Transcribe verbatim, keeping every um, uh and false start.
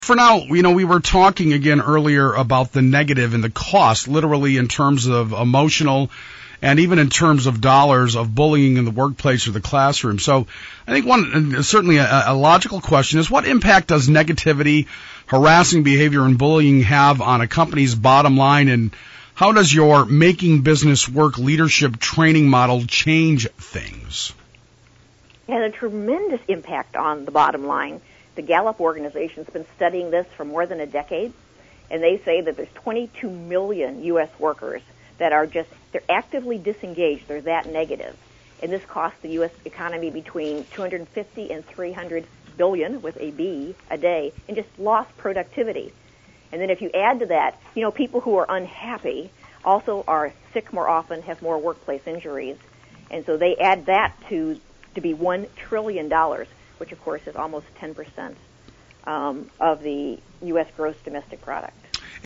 For now, you know, we were talking again earlier about the negative and the cost, literally in terms of emotional and even in terms of dollars of bullying in the workplace or the classroom. So I think one, certainly a, a logical question is, what impact does negativity, harassing behavior, and bullying have on a company's bottom line, and how does your Making Business Work leadership training model change things? It has a tremendous impact on the bottom line. The Gallup organization has been studying this for more than a decade, and they say that there's twenty-two million U S workers that are just, they're actively disengaged. They're that negative. And this costs the U S economy between two hundred fifty and three hundred billion with a B a day in just lost productivity. And then if you add to that, you know, people who are unhappy also are sick more often, have more workplace injuries. And so they add that to to be one trillion dollars, which of course is almost ten percent um, of the U S gross domestic product.